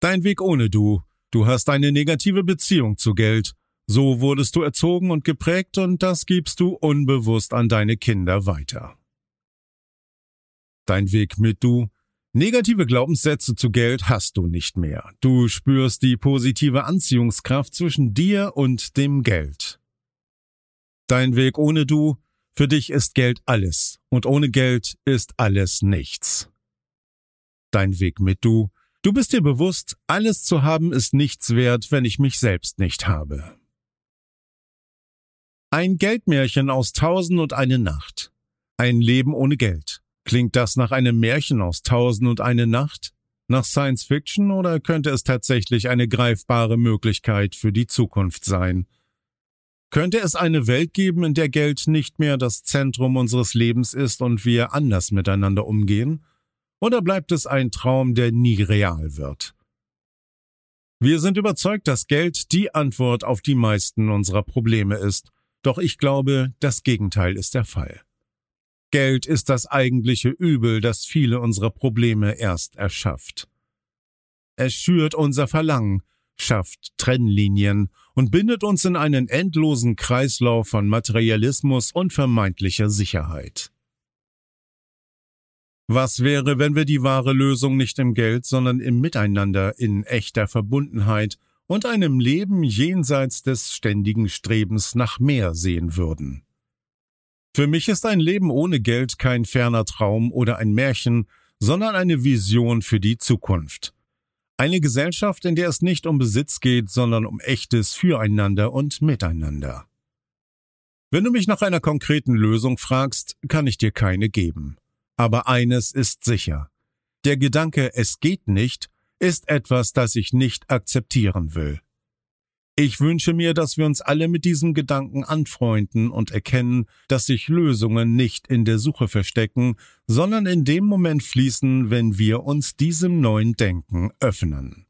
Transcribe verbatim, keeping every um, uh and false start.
Dein Weg ohne Du. Du hast eine negative Beziehung zu Geld. So wurdest du erzogen und geprägt und das gibst du unbewusst an deine Kinder weiter. Dein Weg mit Du. Negative Glaubenssätze zu Geld hast du nicht mehr. Du spürst die positive Anziehungskraft zwischen dir und dem Geld. Dein Weg ohne Du. Für dich ist Geld alles und ohne Geld ist alles nichts. Dein Weg mit Du. Du bist dir bewusst, alles zu haben ist nichts wert, wenn ich mich selbst nicht habe. Ein Geldmärchen aus Tausend und eine Nacht. Ein Leben ohne Geld. Klingt das nach einem Märchen aus Tausend und eine Nacht? Nach Science Fiction oder könnte es tatsächlich eine greifbare Möglichkeit für die Zukunft sein? Könnte es eine Welt geben, in der Geld nicht mehr das Zentrum unseres Lebens ist und wir anders miteinander umgehen? Oder bleibt es ein Traum, der nie real wird? Wir sind überzeugt, dass Geld die Antwort auf die meisten unserer Probleme ist. Doch ich glaube, das Gegenteil ist der Fall. Geld ist das eigentliche Übel, das viele unserer Probleme erst erschafft. Es schürt unser Verlangen, schafft Trennlinien und bindet uns in einen endlosen Kreislauf von Materialismus und vermeintlicher Sicherheit. Was wäre, wenn wir die wahre Lösung nicht im Geld, sondern im Miteinander, in echter Verbundenheit und einem Leben jenseits des ständigen Strebens nach mehr sehen würden? Für mich ist ein Leben ohne Geld kein ferner Traum oder ein Märchen, sondern eine Vision für die Zukunft. Eine Gesellschaft, in der es nicht um Besitz geht, sondern um echtes Füreinander und Miteinander. Wenn du mich nach einer konkreten Lösung fragst, kann ich dir keine geben. Aber eines ist sicher. Der Gedanke, es geht nicht, ist etwas, das ich nicht akzeptieren will. Ich wünsche mir, dass wir uns alle mit diesem Gedanken anfreunden und erkennen, dass sich Lösungen nicht in der Suche verstecken, sondern in dem Moment fließen, wenn wir uns diesem neuen Denken öffnen.